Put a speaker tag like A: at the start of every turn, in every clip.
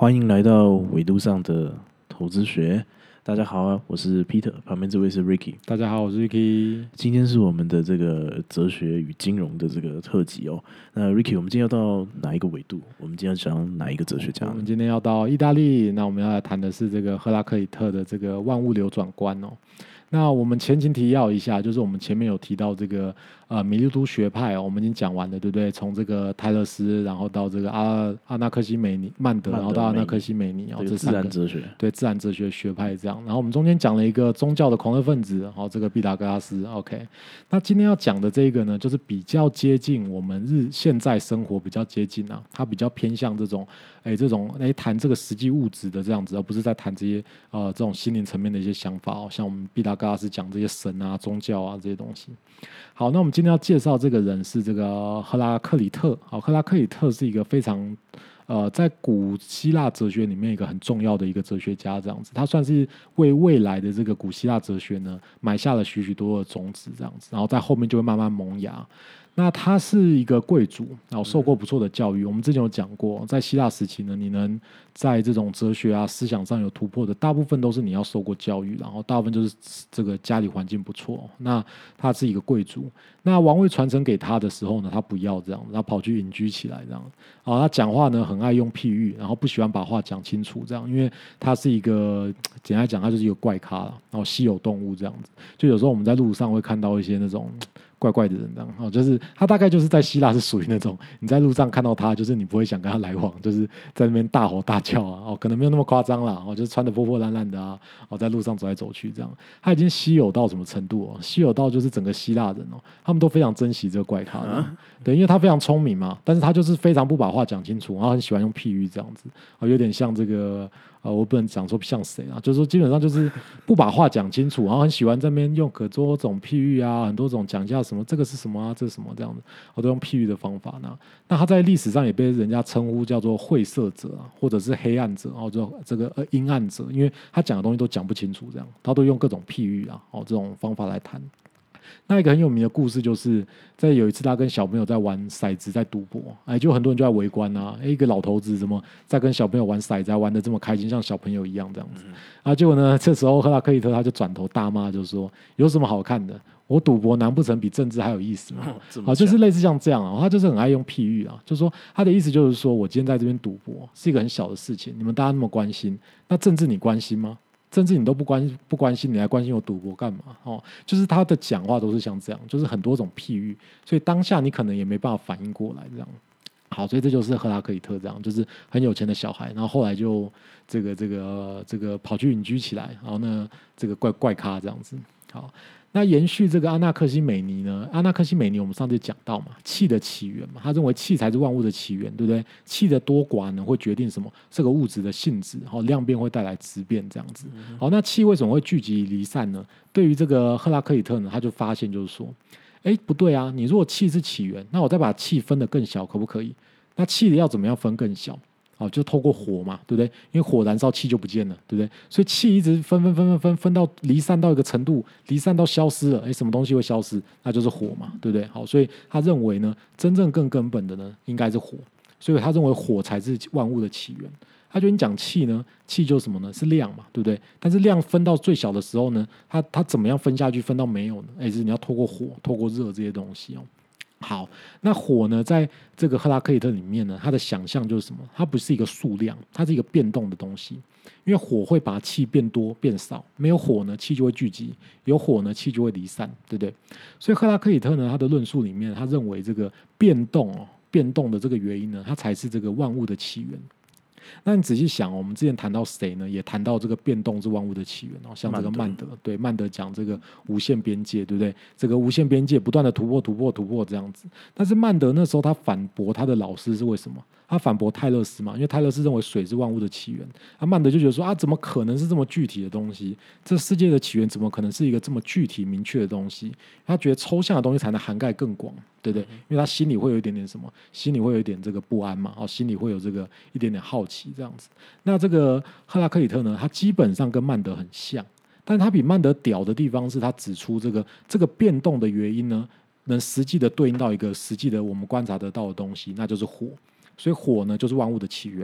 A: 欢迎来到纬度上的投资学。大家好啊，我是 Peter， 旁边这位是 Ricky。
B: 大家好，我是 Ricky。
A: 今天是我们的这个哲学与金融的这个特辑哦。那 Ricky， 我们今天要到哪一个纬度？我们今天要讲哪一个哲学家呢？
B: 我们今天要到意大利，那我们要来谈的是这个赫拉克里特的这个万物流转观哦。那我们前情提要一下，就是我们前面有提到这个米利都学派哦，我们已经讲完了，对不对？从这个泰勒斯，然后到这个阿纳克西美尼曼德，然后到阿纳克西美尼哦，这
A: 自然哲学，
B: 对自然哲学学派这样。然后我们中间讲了一个宗教的狂热分子，哦，这个毕达哥拉斯。OK， 那今天要讲的这个呢，就是比较接近我们现在生活比较接近啊，它比较偏向这种谈这个实际物质的这样子，而不是在谈这些这种心灵层面的一些想法哦，像我们毕达哥拉斯讲这些神啊、宗教啊这些东西。好，那我们今天要介绍这个人是这个赫拉克里特。好，赫拉克里特是一个非常在古希腊哲学里面一个很重要的一个哲学家，这样子，他算是为未来的这个古希腊哲学呢埋下了许多的种子，这样子，然后在后面就会慢慢萌芽。那他是一个贵族，然后受过不错的教育。我们之前有讲过，在希腊时期呢，你能在这种哲学啊、思想上有突破的，大部分都是你要受过教育，然后大部分就是这个家里环境不错。那他是一个贵族，那王位传承给他的时候呢，他不要这样，他跑去隐居起来这样。他讲话呢很爱用譬喻，然后不喜欢把话讲清楚这样，因为他是一个简单讲，他就是一个怪咖啦，然后稀有动物这样子。就有时候我们在路上会看到一些那种怪怪的人这样，就是他大概就是在希腊是属于那种你在路上看到他，就是你不会想跟他来往，就是在那边大吼大叫啊，可能没有那么夸张啦，就是穿得破破烂烂的啊，在路上走来走去这样。他已经稀有到什么程度哦？稀有到就是整个希腊人哦，他们都非常珍惜这个怪咖的，对，因为他非常聪明嘛，但是他就是非常不把话讲清楚，然后很喜欢用譬喻这样子，有点像这个。我不能讲说像谁啊，就是说基本上就是不把话讲清楚，然后很喜欢在那边用很多种譬喻啊，很多种讲一下什么这个是什么啊，这是什么这样子，我都用譬喻的方法呢。那他在历史上也被人家称呼叫做晦涩者啊，或者是黑暗者，就这个阴暗者，因为他讲的东西都讲不清楚，这样他都用各种譬喻啊，这种方法来谈。那一个很有名的故事，就是在有一次他跟小朋友在玩骰子，在赌博，就很多人就在围观啊，一个老头子怎么在跟小朋友玩骰子，玩得这么开心，像小朋友一样这样子。结果呢，这时候赫拉克利特他就转头大骂，就说有什么好看的？我赌博难不成比政治还有意思吗？就是类似像这样啊，他就是很爱用譬喻啊，就是说他的意思就是说我今天在这边赌博是一个很小的事情，你们大家那么关心，那政治你关心吗？甚至你都不关心，你还关心我赌博干嘛？就是他的讲话都是像这样，就是很多种譬喻，所以当下你可能也没办法反应过来这样。好，所以这就是赫拉克里特这样，就是很有钱的小孩，然后后来就这个跑去隐居起来，然后呢这个怪咖这样子。好。那延续这个阿纳克西美尼呢？阿纳克西美尼我们上次讲到嘛，气的起源嘛，他认为气才是万物的起源，对不对？气的多寡呢，会决定什么？这个物质的性质，量变会带来质变，这样子。好，那气为什么会聚集离散呢？对于这个赫拉克里特呢，他就发现就是说，不对啊，你如果气是起源，那我再把气分得更小，可不可以？那气要怎么样分更小？就透过火嘛，对不对？因为火燃烧气就不见了，对不对？所以气一直分到离散到一个程度，离散到消失了，什么东西会消失？那就是火嘛，对不对？好，所以他认为呢，真正更根本的呢，应该是火。所以他认为火才是万物的起源。他就你讲气呢，气就是什么呢？是量嘛，对不对？但是量分到最小的时候呢，它怎么样分下去？分到没有呢？是你要透过火、透过热这些东西哦。好，那火呢，在这个赫拉克利特里面呢，它的想象就是什么？它不是一个数量，它是一个变动的东西。因为火会把气变多变少，没有火呢，气就会聚集；有火呢，气就会离散，对不对？所以赫拉克利特呢，他的论述里面，他认为这个变动的这个原因呢，它才是这个万物的起源。那你仔细想，我们之前谈到谁呢？也谈到这个变动是万物的起源哦，像这个曼德，对，曼德讲这个无限边界，对不对？这个无限边界不断的突破这样子。但是曼德那时候他反驳他的老师是为什么？他反驳泰勒斯嘛，因为泰勒斯认为水是万物的起源，曼德就觉得说怎么可能是这么具体的东西？这世界的起源怎么可能是一个这么具体明确的东西？他觉得抽象的东西才能涵盖更广，对不对？因为他心里会有一点点什么，心里会有一点这个不安嘛，心里会有这个一点点好奇这样子。那这个赫拉克里特呢，他基本上跟曼德很像，但是他比曼德屌的地方是他指出这个变动的原因呢，能实际的对应到一个实际的我们观察得到的东西，那就是火。所以火呢，就是万物的起源。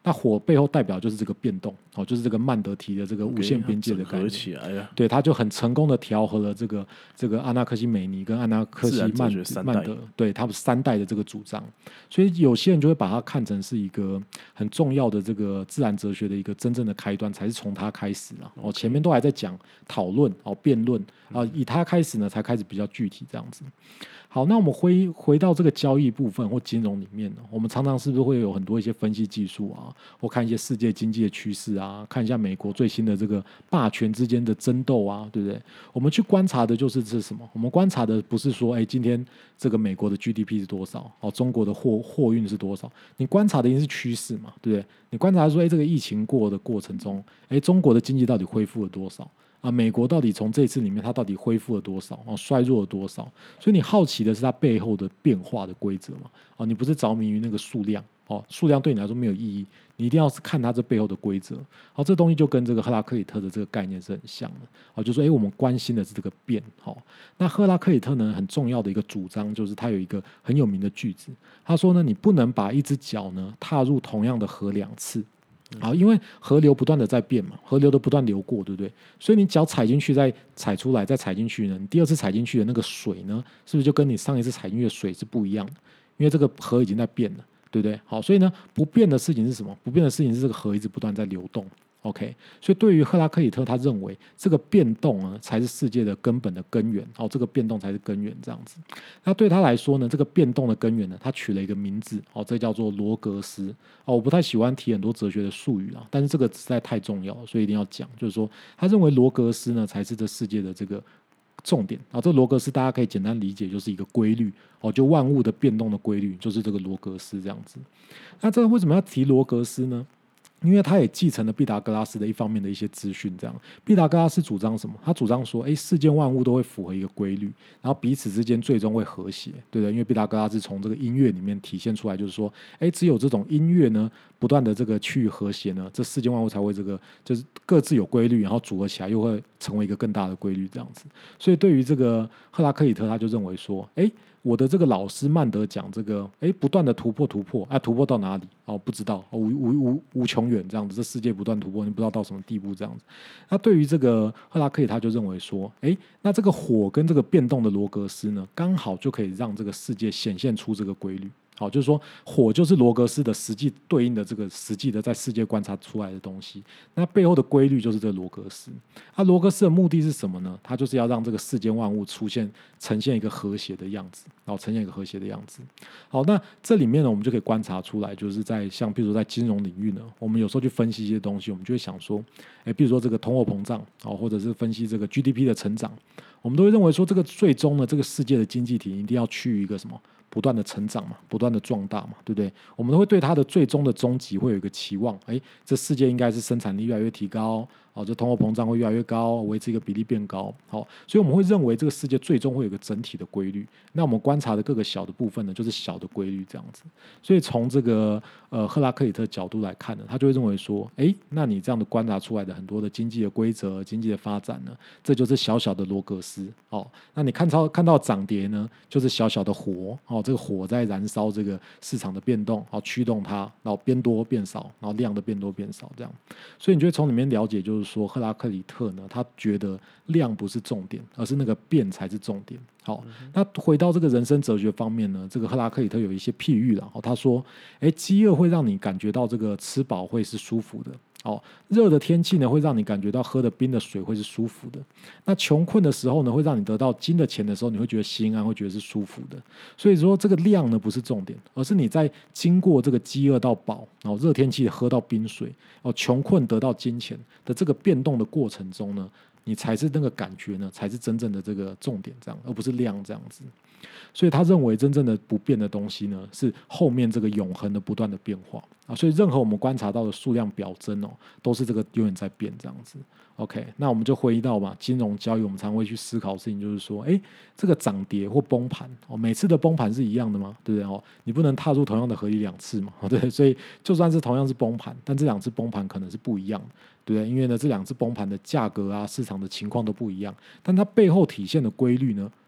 B: 那火背后代表就是这个变动，就是这个曼德提的这个无限边界的概念。
A: 起来了，
B: 对，他就很成功的调和了这个阿纳克西美尼跟阿纳克西曼德，对他们3代的这个主张。所以有些人就会把它看成是一个很重要的这个自然哲学的一个真正的开端，才是从它开始了。前面都还在讲讨论、辩论以它开始呢，才开始比较具体这样子。好，那我们回到这个交易部分或金融里面呢，我们常常是不是会有很多一些分析技术啊，或看一些世界经济的趋势啊，看一下美国最新的这个霸权之间的争斗啊，对不对？我们去观察的就是这是什么？我们观察的不是说，今天这个美国的 GDP 是多少，中国的货运是多少？你观察的一定是趋势嘛，对不对？你观察说，这个疫情过的过程中，中国的经济到底恢复了多少？美国到底从这次里面它到底恢复了多少，衰弱了多少？所以你好奇的是它背后的变化的规则嘛？你不是着迷于那个数量，数量对你来说没有意义，你一定要是看它这背后的规则。这东西就跟这个赫拉克里特的这个概念是很像的。就说我们关心的是这个变。那赫拉克里特呢很重要的一个主张就是他有一个很有名的句子，他说呢，你不能把一只脚呢踏入同样的河2次。因为河流不断的在变嘛，河流都不断流过，对不对？所以你脚踩进去，再踩出来，再踩进去呢，你第2次踩进去的那个水呢，是不是就跟你上一次踩进去的水是不一样的？因为这个河已经在变了，对不对？好，所以呢，不变的事情是什么？不变的事情是这个河一直不断在流动。OK， 所以对于赫拉克里特，他认为这个变动呢，才是世界的根本的根源。这个变动才是根源，这样子。那对他来说呢，这个变动的根源呢，他取了一个名字，这叫做罗格斯。我不太喜欢提很多哲学的术语但是这个实在太重要了，所以一定要讲。就是说，他认为罗格斯呢，才是这世界的这个重点。这罗格斯大家可以简单理解，就是一个规律。就万物的变动的规律，就是这个罗格斯这样子。那这个为什么要提罗格斯呢？因为他也继承了毕达哥拉斯的一方面的一些资讯，这样。毕达哥拉斯主张什么？他主张说，世间万物都会符合一个规律，然后彼此之间最终会和谐，对不对？因为毕达哥拉斯从这个音乐里面体现出来，就是说，只有这种音乐呢，不断的这个趋于和谐呢，这世间万物才会这个就是各自有规律，然后组合起来又会成为一个更大的规律，这样子。所以对于这个赫拉克里特，他就认为说，我的这个老师曼德讲这个，不断的突破，突破到哪里？不知道，无穷远这样子，这世界不断突破，你不知道到什么地步这样子。那对于这个赫拉克里，他就认为说，那这个火跟这个变动的罗格斯呢，刚好就可以让这个世界显现出这个规律。就是说火就是罗格斯的实际对应的这个实际的在世界观察出来的东西，那背后的规律就是这个罗格斯。罗格斯的目的是什么呢？它就是要让这个世间万物呈现一个和谐的样子，呈现一个和谐的样子。好，那这里面呢，我们就可以观察出来，就是在像比如说在金融领域呢，我们有时候去分析一些东西，我们就会想说，比如说这个通货膨胀，或者是分析这个 GDP 的成长，我们都会认为说，这个最终呢，这个世界的经济体一定要趋于一个什么？不断的成长嘛，不断的壮大嘛，对不对？我们都会对它的最终的终极会有一个期望，这世界应该是生产力越来越提高，这通货膨胀会越来越高，维持一个比例变高，所以我们会认为这个世界最终会有一个整体的规律。那我们观察的各个小的部分呢，就是小的规律这样子。所以从这个赫拉克里特角度来看呢，他就会认为说，那你这样的观察出来的很多的经济的规则、经济的发展呢，这就是小小的罗格斯。那你看到涨跌呢，就是小小的火，这个火在燃烧这个市场的变动，驱动它，然后变多变少，然后量的变多变少这样。所以你就会从里面了解，就是说赫拉克里特呢，他觉得量不是重点，而是那个变才是重点。好，那回到这个人生哲学方面呢，这个赫拉克里特有一些譬喻了。他说，饥饿会让你感觉到这个吃饱会是舒服的。热的天气呢，会让你感觉到喝的冰的水会是舒服的。那穷困的时候呢，会让你得到金的钱的时候，你会觉得心安，会觉得是舒服的。所以说，这个量呢不是重点，而是你在经过这个饥饿到饱，热天气喝到冰水，穷困得到金钱的这个变动的过程中呢，你才是那个感觉呢，才是真正的这个重点，这样，而不是量这样子。所以他认为真正的不变的东西呢，是后面这个永恒的不断的变化所以任何我们观察到的数量表征都是这个永远在变这样子。OK， 那我们就回到金融交易，我们常会去思考的事情就是说，这个涨跌或崩盘每次的崩盘是一样的吗？对不对你不能踏入同样的河里2次嘛，对，所以就算是同样是崩盘，但这2次崩盘可能是不一样的，对不对？因为呢，这2次崩盘的价格市场的情况都不一样，但它背后体现的规律呢，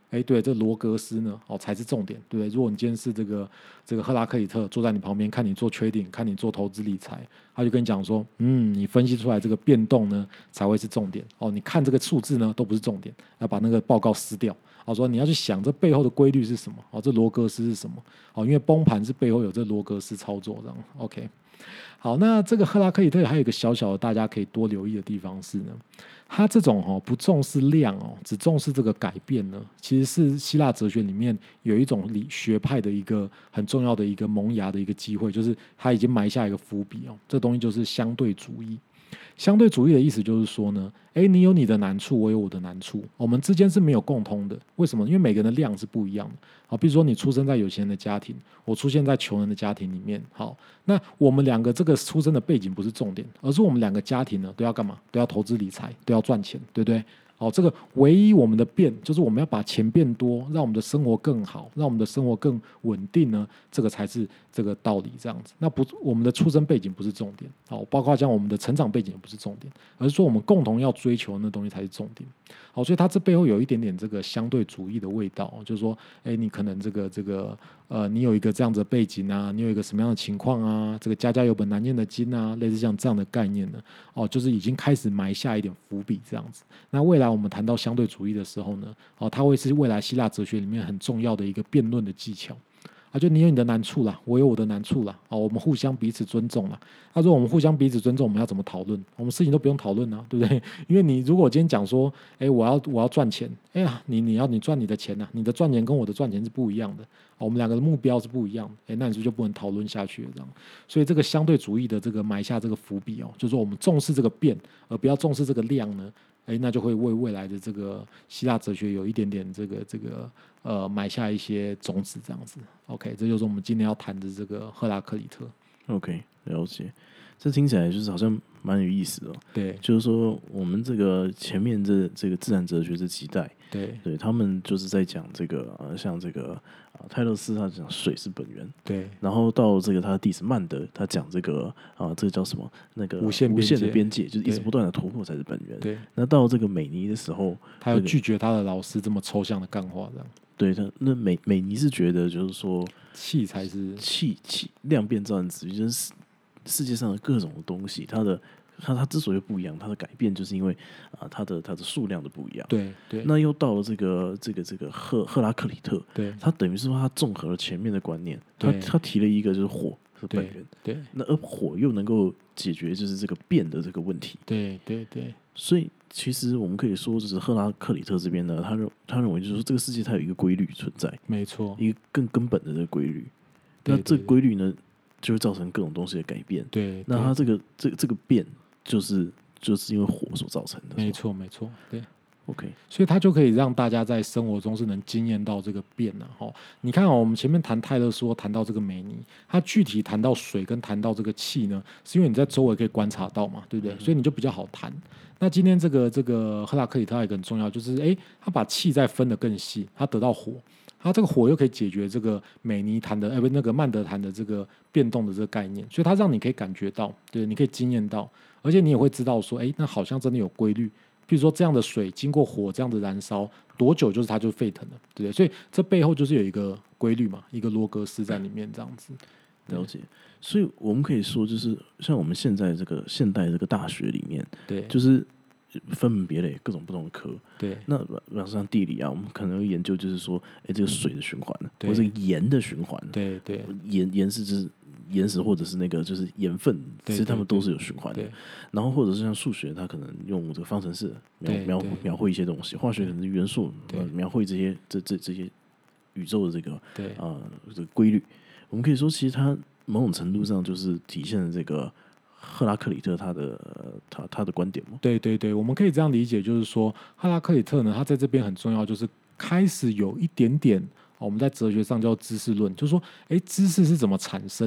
B: 哎，对，这罗格斯呢，才是重点，对不对？如果你今天是这个赫拉克里特坐在你旁边，看你做 trading，看你做投资理财，他就跟你讲说，你分析出来这个变动呢才会是重点你看这个数字呢都不是重点，要把那个报告撕掉。说你要去想这背后的规律是什么？这罗格斯是什么？因为崩盘是背后有这罗格斯操作这样。OK， 好，那这个赫拉克里特还有一个小小的大家可以多留意的地方是呢，他这种不重视量只重视这个改变呢，其实是希腊哲学里面有一种学派的一个很重要的一个萌芽的一个机会，就是他已经埋下一个伏笔这东西就是相对主义。相对主义的意思就是说呢，你有你的难处，我有我的难处，我们之间是没有共通的。为什么？因为每个人的量是不一样的。好，比如说你出生在有钱人的家庭，我出现在穷人的家庭里面。好，那我们两个这个出生的背景不是重点，而是我们两个家庭呢都要干嘛？都要投资理财，都要赚钱，对不对？这个唯一我们的变就是我们要把钱变多，让我们的生活更好，让我们的生活更稳定呢，这个才是这个道理这样子。那不，我们的出生背景不是重点，包括像我们的成长背景也不是重点，而是说我们共同要追求的那东西才是重点。好，所以它这背后有一点点这个相对主义的味道，就是说，你可能这个你有一个这样子的背景啊，你有一个什么样的情况啊，这个家家有本难念的经啊，类似像这样的概念呢，就是已经开始埋下一点伏笔这样子。那未来我们谈到相对主义的时候呢，它会是未来希腊哲学里面很重要的一个辩论的技巧。就你有你的难处啦，我有我的难处啦，我们互相彼此尊重啦。他说我们互相彼此尊重，我们要怎么讨论？我们事情都不用讨论啊，对不对？因为你如果我今天讲说，我要赚钱，你赚你的钱啊，你的赚钱跟我的赚钱是不一样的，我们两个的目标是不一样的，那你是不是就不能讨论下去了？这样，所以这个相对主义的这个埋下这个伏笔就是说我们重视这个变，而不要重视这个量呢。那就会为未来的这个希腊哲学有一点点这个埋下一些种子，这样子。OK， 这就是我们今天要谈的这个赫拉克里特。
A: OK， 了解。这听起来就是好像蛮有意思的。
B: 对，
A: 就是说我们这个前面这个自然哲学这几代，对他们就是在讲这个像这个泰勒斯他讲水是本源，
B: 对，
A: 然后到这个他的弟子曼德他讲这个这个叫什么那个
B: 无限
A: 的边界，就是一直不断的突破才是本源。
B: 对，
A: 那到这个美尼的时候，
B: 他要拒绝他的老师这么抽象的干话，这样。
A: 对他，那美尼是觉得就是说
B: 气才是
A: 气量变造成子，就是世界上的各种的东西，它之所以不一样，它的改变就是因为它的数量的不一样。
B: 对，
A: 那又到了这个赫拉克里特，
B: 对，
A: 他等于是说他综合了前面的观念，他提了一个就是火是本源，
B: 对，
A: 那而火又能够解决就是这个变的这个问题，
B: 对，
A: 所以其实我们可以说，就是赫拉克里特这边呢，他认为就是说这个世界它有一个规律存在，
B: 没错，
A: 一个更根本的这个规律，那这个规律呢就会造成各种东西的改变，
B: 对，
A: 那它这个变就是因为火所造成的，
B: 没错，对。
A: OK，
B: 所以它就可以让大家在生活中是能经验到这个变你看我们前面谈泰勒说谈到这个美尼，它具体谈到水跟谈到这个气呢，是因为你在周围可以观察到嘛，对不对？所以你就比较好谈。那今天这个赫拉克里特还有一个很重要，就是他把气再分得更细，他得到火，他这个火又可以解决这个美尼谈的那个曼德谈的这个变动的这个概念，所以它让你可以感觉到，对，你可以经验到，而且你也会知道说，那好像真的有规律。比如说这样的水经过火这样的燃烧多久，就是它就沸腾了，对不对？所以这背后就是有一个规律嘛，一个罗格斯在里面这样子。
A: 了解，所以我们可以说，就是像我们现在这个现代这个大学里面，
B: 对，
A: 就是分门别类，各种不同的科。
B: 对，
A: 那比方说像地理啊，我们可能会研究，就是说，这个水的循环，或者盐的循环。
B: 对，
A: 盐是就是岩石或者是那个就是盐分，其实它们都是有循环的。然后或者是像数学，它可能用这个方程式描绘一些东西；化学可能是元素描绘这些宇宙的这个这个规律。我们可以说，其实它某种程度上就是体现了这个赫拉克里特他的观点嘛。
B: 对，我们可以这样理解，就是说赫拉克里特呢，他在这边很重要，就是开始有一点点我们在哲学上叫知识论，就是说，知识是怎么产生的？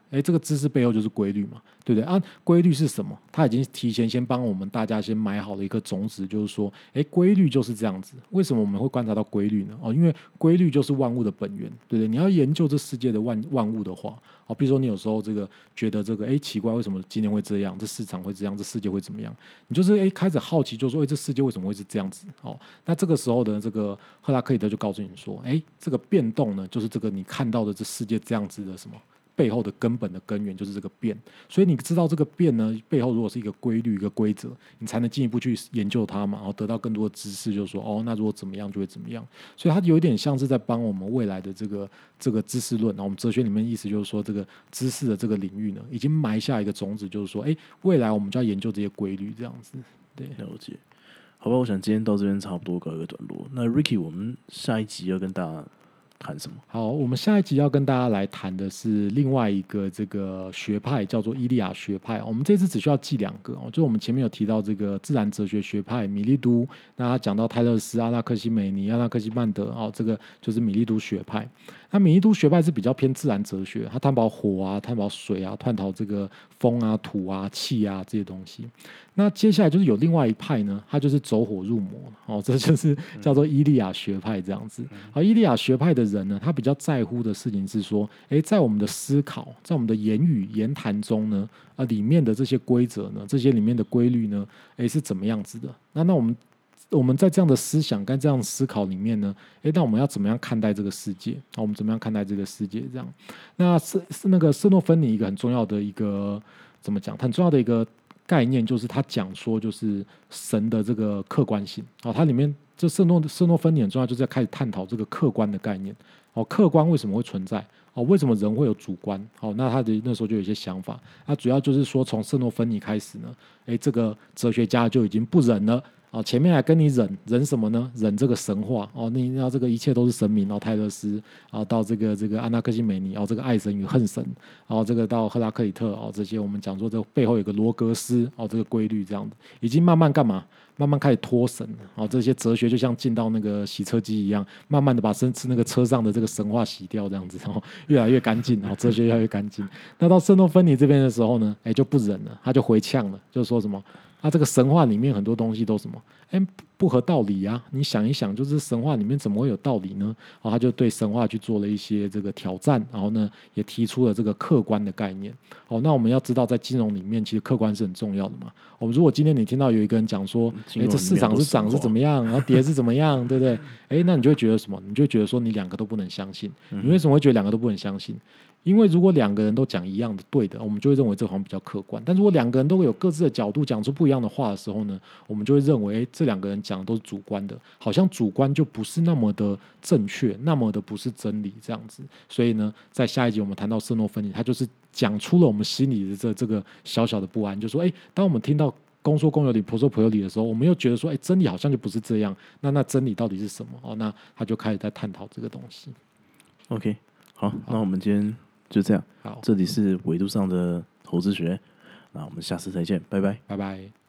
B: 这个知识背后就是规律嘛，对不对啊？规律是什么？他已经提前先帮我们大家先埋好了一颗种子，就是说，规律就是这样子。为什么我们会观察到规律呢？因为规律就是万物的本源，对不对？你要研究这世界的万物的话，比如说你有时候这个觉得这个奇怪，为什么今天会这样？这市场会这样？这世界会怎么样？你就是开始好奇，就说这世界为什么会是这样子？那这个时候的这个赫拉克利特就告诉你说，这个变动呢，就是这个你看到的这世界这样子的什么？背后的根本的根源就是这个变，所以你知道这个变呢背后如果是一个规律一个规则，你才能进一步去研究它嘛，然后得到更多的知识，就是说那如果怎么样就会怎么样，所以它有点像是在帮我们未来的这个知识论，然后我们哲学里面意思就是说这个知识的这个领域呢，已经埋下一个种子，就是说未来我们就要研究这些规律这样子。对，
A: 了解。好吧，我想今天到这边差不多告一个段落。那 Ricky， 我们下一集要跟大家谈什么？
B: 好，我们下一集要跟大家来谈的是另外一个这个学派，叫做伊利亚学派。我们这次只需要记2个就我们前面有提到这个自然哲学学派米利都，那他讲到泰勒斯、阿纳克西美尼、阿纳克西曼德这个就是米利都学派。那米利都学派是比较偏自然哲学，他探讨火啊、探讨水啊、探讨这个风啊、土啊、气啊这些东西。那接下来就是有另外一派呢，他就是走火入魔这就是叫做伊利亚学派这样子。伊利亚学派的人呢，他比较在乎的事情是说，在我们的思考，在我们的言语言谈中呢，里面的这些规则呢，这些里面的规律呢，是怎么样子的？那我们在这样的思想跟这样的思考里面呢，那我们要怎么样看待这个世界？我们怎么样看待这个世界？这样，那是那个瑟诺芬尼一个很重要的一个怎么讲？很重要的一个概念就是他讲说，就是神的这个客观性。它里面这瑟诺芬尼很重要，就是要开始探讨这个客观的概念。客观为什么会存在？为什么人会有主观？那他的那时候就有一些想法。那主要就是说，从瑟诺芬尼开始呢，这个哲学家就已经不忍了。前面还跟你忍什么呢？忍这个神话你要这个一切都是神明，泰勒斯到这个安纳克西美尼这个爱神与恨神，这个到赫拉克里特这些我们讲说这背后有个罗格斯这个规律这样子，已经慢慢干嘛？慢慢开始脱神这些哲学就像进到那个洗车机一样，慢慢的把那个车上的这个神话洗掉这样子，越来越干净，哲学越来越干净。那到瑟诺芬尼这边的时候呢，就不忍了，他就回呛了，就说什么？这个神话里面很多东西都什么？不合道理啊！你想一想，就是神话里面怎么会有道理呢？他就对神话去做了一些这个挑战，然后呢，也提出了这个客观的概念。那我们要知道，在金融里面，其实客观是很重要的嘛。如果今天你听到有一个人讲说，这市场是涨是怎么样，然后跌是怎么样，对不对？那你就会觉得什么？你就会觉得说，你2个都不能相信。你为什么会觉得2个都不能相信？因为如果2个人都讲一样的对的，我们就会认为这好像比较客观。但如果2个人都会有各自的角度讲出不一样的话的时候呢，我们就会认为这2个人讲的都是主观的，好像主观就不是那么的正确，那么的不是真理这样子。所以呢，在下一集我们谈到瑟诺芬尼，他就是讲出了我们心里的这个小小的不安，就说当我们听到公说公有理，婆说婆有理的时候，我们又觉得说真理好像就不是这样，那真理到底是什么？那他就开始在探讨这个东西。
A: OK， 好，那我们今天就这样。好，这里是纬度上的投资学，那我们下次再见，拜拜，
B: 拜拜。